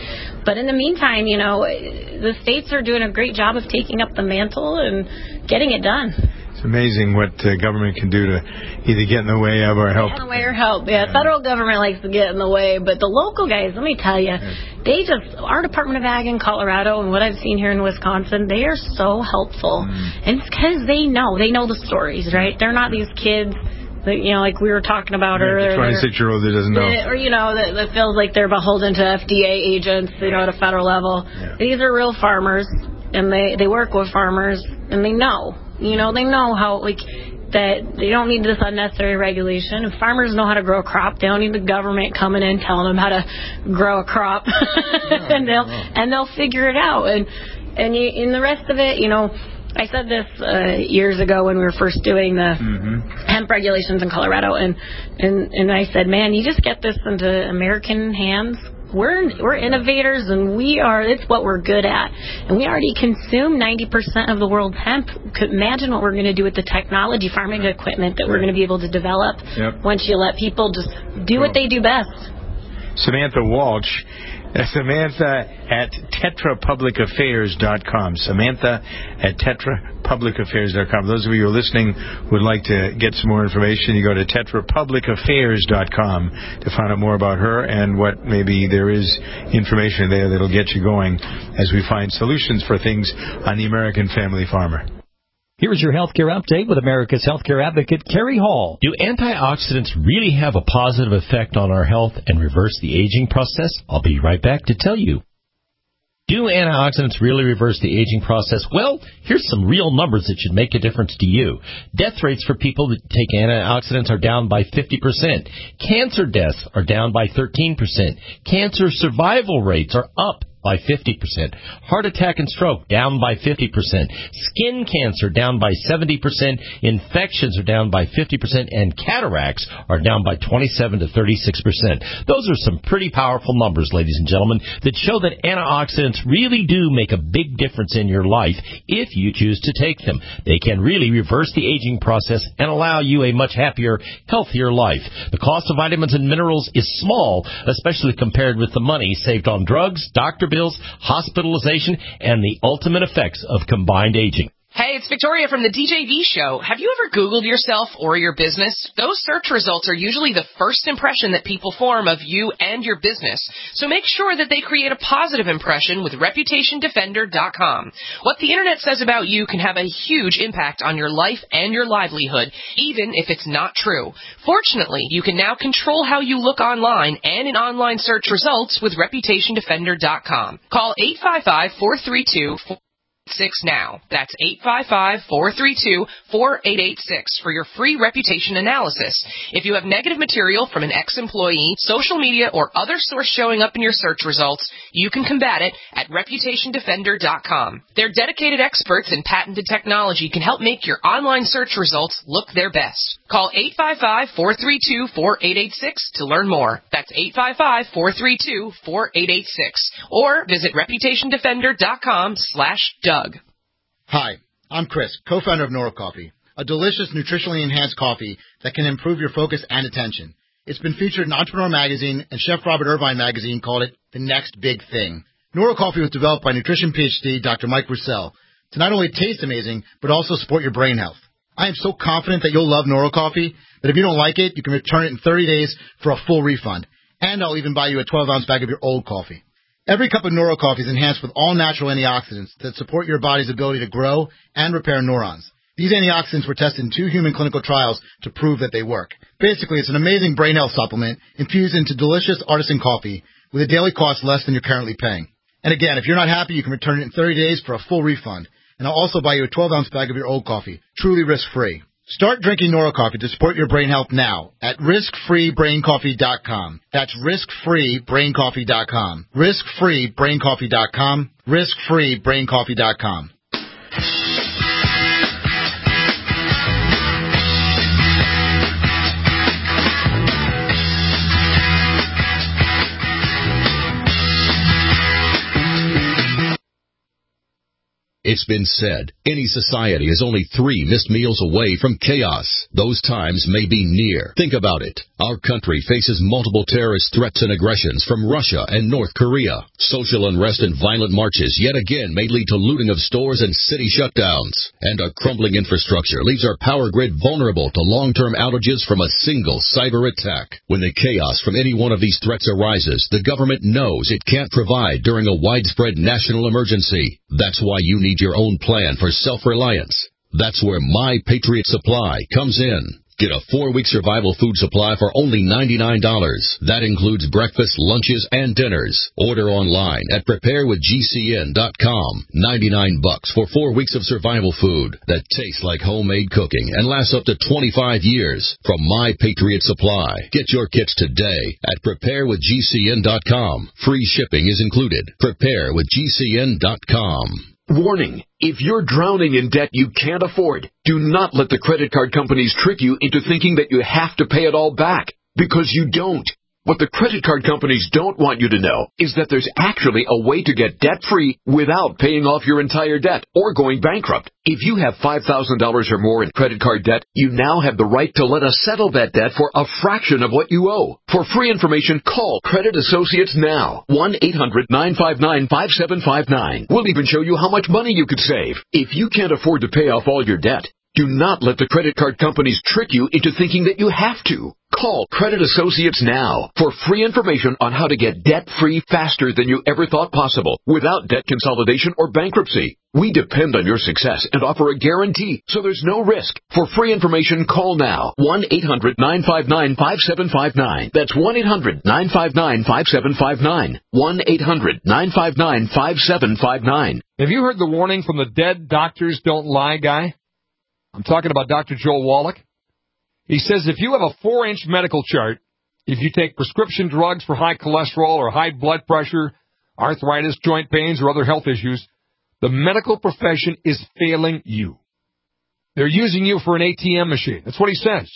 But in the meantime, you know, the states are doing a great job of taking up the mantle and getting it done. It's amazing what uh, government can do to either get in the way of or help. Get in the way or help. Yeah, federal government likes to get in the way, but the local guys, let me tell you, they just, our Department of Ag in Colorado and what I've seen here in Wisconsin, they are so helpful. Mm. And it's because they know, they know the stories, right? They're not these kids that, you know, like we were talking about right, earlier. The twenty-six-year-old that doesn't know. Or, you know, that, that feels like they're beholden to F D A agents, you know, at a federal level. Yeah. These are real farmers, and they, they work with farmers, and they know. You know, they know how, like, that they don't need this unnecessary regulation. If farmers know how to grow a crop, they don't need the government coming in telling them how to grow a crop. Yeah, and they'll yeah. and they'll figure it out. And and you, in the rest of it, you know, I said this uh, years ago when we were first doing the mm-hmm. hemp regulations in Colorado, and, and and I said, man, you just get this into American hands. We're we're innovators, and we are. It's what we're good at, and we already consume ninety percent of the world's hemp. Could imagine what we're going to do with the technology, farming equipment that we're going to be able to develop yep. once you let people just do what they do best. Samantha Walsh. Uh, Samantha at Tetra Public Affairs dot com. Samantha at Tetra Public Affairs dot com. Those of you who are listening would like to get some more information, you go to Tetra Public Affairs dot com to find out more about her and what maybe there is information there that'll get you going as we find solutions for things on the American family farmer. Here is your healthcare update with America's healthcare advocate, Kerry Hall. Do antioxidants really have a positive effect on our health and reverse the aging process? I'll be right back to tell you. Do antioxidants really reverse the aging process? Well, here's some real numbers that should make a difference to you. Death rates for people that take antioxidants are down by fifty percent. Cancer deaths are down by thirteen percent. Cancer survival rates are up by fifty percent. Heart attack and stroke down by fifty percent. Skin cancer down by seventy percent. Infections are down by fifty percent. And cataracts are down by twenty-seven to thirty-six percent. Those are some pretty powerful numbers, ladies and gentlemen, that show that antioxidants really do make a big difference in your life if you choose to take them. They can really reverse the aging process and allow you a much happier, healthier life. The cost of vitamins and minerals is small, especially compared with the money saved on drugs, doctor bills, hospitalization, and the ultimate effects of combined aging. Hey, it's Victoria from the D J V Show. Have you ever Googled yourself or your business? Those search results are usually the first impression that people form of you and your business. So make sure that they create a positive impression with Reputation Defender dot com. What the Internet says about you can have a huge impact on your life and your livelihood, even if it's not true. Fortunately, you can now control how you look online and in online search results with Reputation Defender dot com. Call eight five five, four three two, four eight eight six now. That's eight five five, four three two, four eight eight six for your free reputation analysis. If you have negative material from an ex-employee, social media, or other source showing up in your search results, you can combat it at Reputation Defender dot com. Their dedicated experts in patented technology can help make your online search results look their best. Call eight five five, four three two, four eight eight six to learn more. That's eight five five, four three two, four eight eight six. Or visit Reputation Defender dot com slash Doug. Hi, I'm Chris, co-founder of Nora Coffee, a delicious, nutritionally enhanced coffee that can improve your focus and attention. It's been featured in Entrepreneur Magazine, and Chef Robert Irvine Magazine called it the next big thing. Nora Coffee was developed by nutrition PhD Doctor Mike Roussel to not only taste amazing, but also support your brain health. I am so confident that you'll love Nora Coffee that if you don't like it, you can return it in thirty days for a full refund. And I'll even buy you a twelve-ounce bag of your old coffee. Every cup of Nora Coffee is enhanced with all-natural antioxidants that support your body's ability to grow and repair neurons. These antioxidants were tested in two human clinical trials to prove that they work. Basically, it's an amazing brain health supplement infused into delicious artisan coffee with a daily cost less than you're currently paying. And again, if you're not happy, you can return it in thirty days for a full refund. And I'll also buy you a twelve-ounce bag of your old coffee, truly risk-free. Start drinking Nora Coffee to support your brain health now at risk free brain coffee dot com. That's risk free brain coffee dot com. risk free brain coffee dot com. risk free brain coffee dot com. It's been said, any society is only three missed meals away from chaos. Those times may be near. Think about it. Our country faces multiple terrorist threats and aggressions from Russia and North Korea. Social unrest and violent marches yet again may lead to looting of stores and city shutdowns. And a crumbling infrastructure leaves our power grid vulnerable to long-term outages from a single cyber attack. When the chaos from any one of these threats arises, the government knows it can't provide during a widespread national emergency. That's why you need your own plan for self-reliance. That's where My Patriot Supply comes in. Get a four-week survival food supply for only ninety-nine dollars. That includes breakfast, lunches, and dinners. Order online at prepare with G C N dot com. ninety-nine bucks for four weeks of survival food that tastes like homemade cooking and lasts up to twenty-five years from My Patriot Supply. Get your kits today at prepare with G C N dot com. Free shipping is included. prepare with G C N dot com. Warning, if you're drowning in debt you can't afford, do not let the credit card companies trick you into thinking that you have to pay it all back, because you don't. What the credit card companies don't want you to know is that there's actually a way to get debt-free without paying off your entire debt or going bankrupt. If you have five thousand dollars or more in credit card debt, you now have the right to let us settle that debt for a fraction of what you owe. For free information, call Credit Associates now. one eight hundred nine five nine five seven five nine. We'll even show you how much money you could save. If you can't afford to pay off all your debt, do not let the credit card companies trick you into thinking that you have to. Call Credit Associates now for free information on how to get debt-free faster than you ever thought possible without debt consolidation or bankruptcy. We depend on your success and offer a guarantee, so there's no risk. For free information, call now. one eight hundred nine five nine five seven five nine. That's one eight hundred nine five nine five seven five nine. one eight hundred nine five nine five seven five nine. Have you heard the warning from the Dead Doctors Don't Lie guy? I'm talking about Doctor Joel Wallach. He says if you have a four-inch medical chart, if you take prescription drugs for high cholesterol or high blood pressure, arthritis, joint pains, or other health issues, the medical profession is failing you. They're using you for an A T M machine. That's what he says.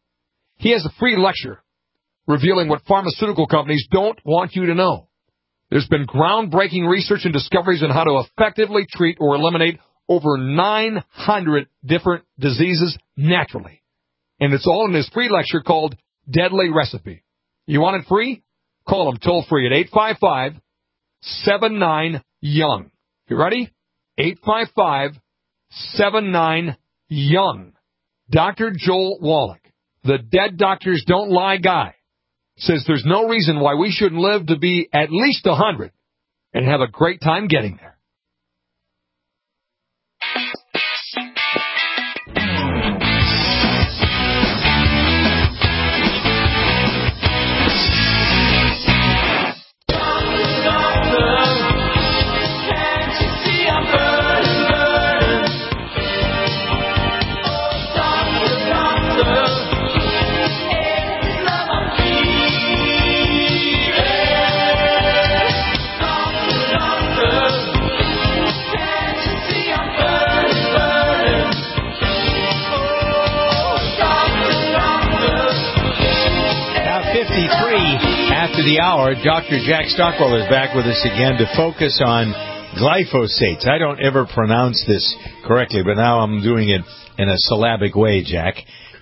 He has a free lecture revealing what pharmaceutical companies don't want you to know. There's been groundbreaking research and discoveries on how to effectively treat or eliminate over nine hundred different diseases naturally. And it's all in this free lecture called Deadly Recipe. You want it free? Call them toll free at eight five five seven nine young. You ready? eight five five seven nine young. Doctor Joel Wallach, the Dead Doctors Don't Lie guy, says there's no reason why we shouldn't live to be at least one hundred and have a great time getting there. After the hour, Doctor Jack Stockwell is back with us again to focus on glyphosate. I don't ever pronounce this correctly, but now I'm doing it in a syllabic way, Jack.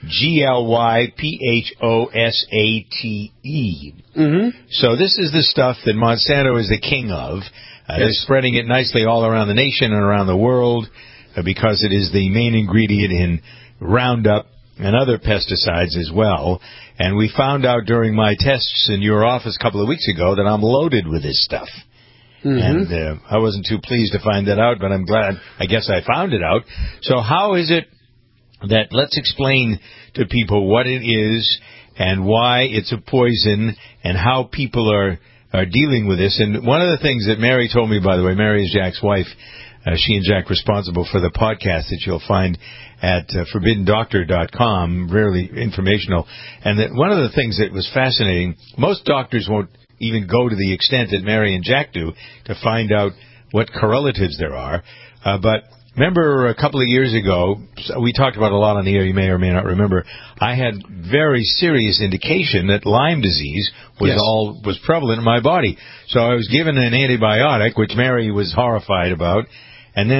G L Y P H O S A T E. Mm-hmm. So this is the stuff that Monsanto is the king of. Uh, yes. They're spreading it nicely all around the nation and around the world uh, because it is the main ingredient in Roundup and other pesticides as well. And we found out during my tests in your office a couple of weeks ago that I'm loaded with this stuff. Mm-hmm. And uh, I wasn't too pleased to find that out, but I'm glad, I guess I found it out. So how is it that, let's explain to people what it is and why it's a poison and how people are, are dealing with this. And one of the things that Mary told me, by the way, Mary is Jack's wife, uh, she and Jack responsible for the podcast that you'll find at uh, forbidden doctor dot com, rarely informational. And that one of the things that was fascinating, most doctors won't even go to the extent that Mary and Jack do to find out what correlatives there are. Uh, but remember a couple of years ago, we talked about a lot on the air, you may or may not remember, I had very serious indication that Lyme disease was yes. all was prevalent in my body. So I was given an antibiotic, which Mary was horrified about, and then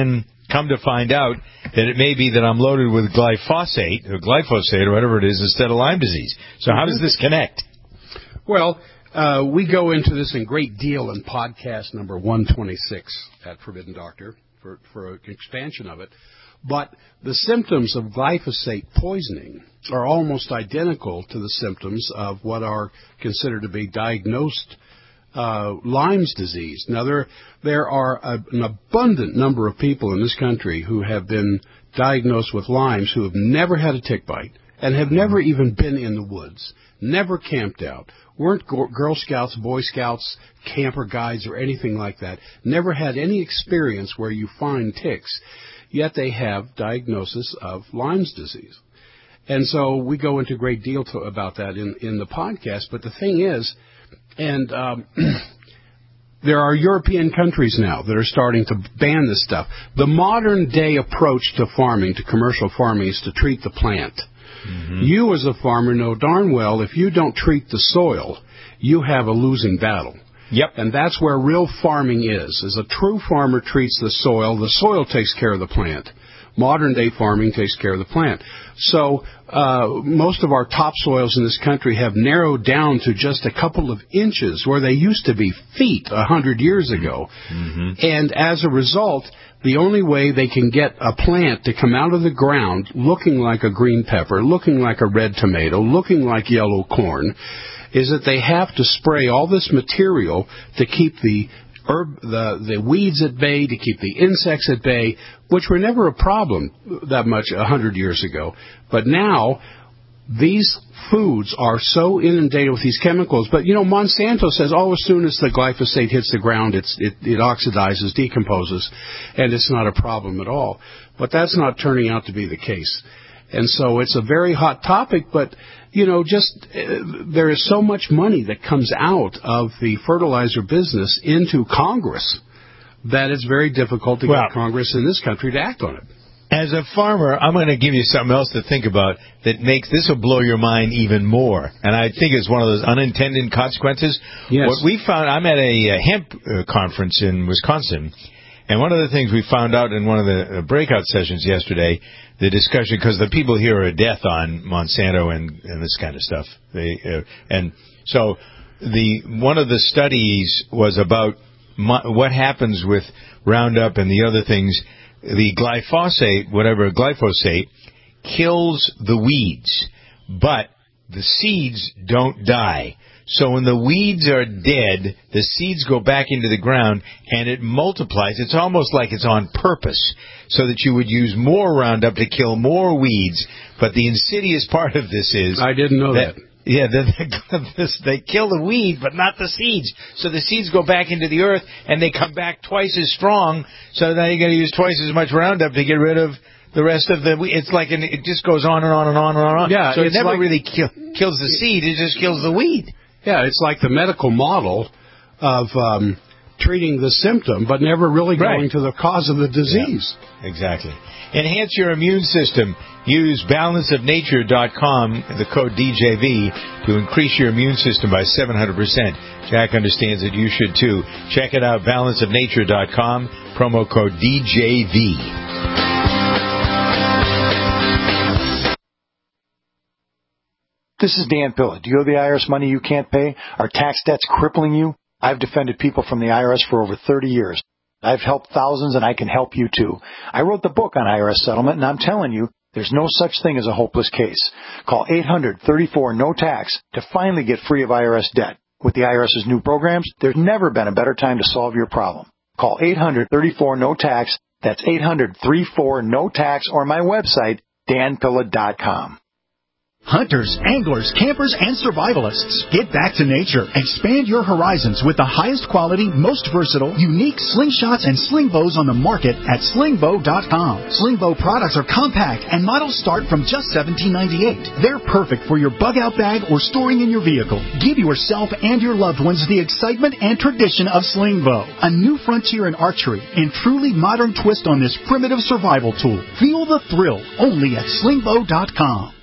come to find out that it may be that I'm loaded with glyphosate, or glyphosate, or whatever it is, instead of Lyme disease. So how does this connect? Well, uh, we go into this in great deal in podcast number one twenty-six at Forbidden Doctor for, for an expansion of it. But the symptoms of glyphosate poisoning are almost identical to the symptoms of what are considered to be diagnosed uh, Lyme's disease. Now, there there are a, an abundant number of people in this country who have been diagnosed with Lyme's who have never had a tick bite and have never even been in the woods, never camped out, weren't Girl Scouts, Boy Scouts, camper guides, or anything like that, never had any experience where you find ticks, yet they have diagnosis of Lyme's disease. And so we go into great deal to, about that in, in the podcast. But the thing is, and um, there are European countries now that are starting to ban this stuff. The modern day approach to farming, to commercial farming, is to treat the plant. Mm-hmm. You as a farmer know darn well if you don't treat the soil, you have a losing battle. Yep. And that's where real farming is. As a true farmer treats the soil, the soil takes care of the plant. Modern day farming takes care of the plant. So uh, most of our topsoils in this country have narrowed down to just a couple of inches where they used to be feet a hundred years ago. Mm-hmm. And as a result, the only way they can get a plant to come out of the ground looking like a green pepper, looking like a red tomato, looking like yellow corn, is that they have to spray all this material to keep the herb, the, the weeds at bay, to keep the insects at bay, which were never a problem that much a hundred years ago. But now, these foods are so inundated with these chemicals. But, you know, Monsanto says, oh, as soon as the glyphosate hits the ground, it's, it, it oxidizes, decomposes, and it's not a problem at all. But that's not turning out to be the case. And so it's a very hot topic, but, you know, just uh, there is so much money that comes out of the fertilizer business into Congress that it's very difficult to well, get Congress in this country to act on it. As a farmer, I'm going to give you something else to think about that makes this will blow your mind even more. And I think it's one of those unintended consequences. Yes. What we found, I'm at a, a hemp uh, conference in Wisconsin, and one of the things we found out in one of the breakout sessions yesterday, the discussion, because the people here are death on Monsanto and, and this kind of stuff. They, uh, and so the one of the studies was about mo- what happens with Roundup and the other things. The glyphosate, whatever glyphosate, kills the weeds, but the seeds don't die. So when the weeds are dead, the seeds go back into the ground and it multiplies. It's almost like it's on purpose so that you would use more Roundup to kill more weeds. But the insidious part of this is... I didn't know that. that. Yeah, they, they kill the weed, but not the seeds. So the seeds go back into the earth and they come back twice as strong. So now you're going to use twice as much Roundup to get rid of the rest of the... It's like an, it just goes on and on and on and on. Yeah, so it never like, really kill, kills the seed. It just kills the weed. Yeah, it's like the medical model of um, treating the symptom, but never really going right. to the cause of the disease. Yeah, exactly. Enhance your immune system. Use balance of nature dot com, the code D J V, to increase your immune system by seven hundred percent. Jack understands that you should too. Check it out, balance of nature dot com, promo code D J V. This is Dan Pilla. Do you owe the I R S money you can't pay? Are tax debts crippling you? I've defended people from the I R S for over thirty years. I've helped thousands, and I can help you too. I wrote the book on I R S settlement, and I'm telling you, there's no such thing as a hopeless case. Call eight hundred, thirty-four, no tax to finally get free of I R S debt. With the IRS's new programs, there's never been a better time to solve your problem. Call eight hundred, thirty-four, no tax. That's eight hundred, thirty-four, no tax, or my website, dan pilla dot com. Hunters, anglers, campers, and survivalists. Get back to nature. Expand your horizons with the highest quality, most versatile, unique slingshots and sling bows on the market at sling bow dot com. Sling bow products are compact and models start from just seventeen ninety-eight. They're perfect for your bug-out bag or storing in your vehicle. Give yourself and your loved ones the excitement and tradition of sling bow. A new frontier in archery and truly modern twist on this primitive survival tool. Feel the thrill only at sling bow dot com.